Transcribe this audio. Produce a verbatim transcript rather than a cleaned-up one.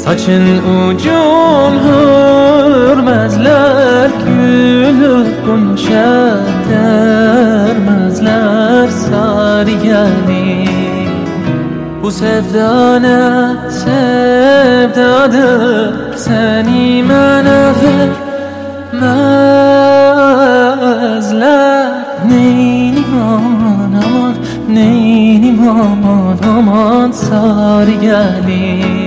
Saçın ucun hürmezler, gülüp gunca dermezler sariyeli. Bu sevda ne sevdadır, seni mənə vermezler. Neynim aman aman, neynim aman aman sariyeli.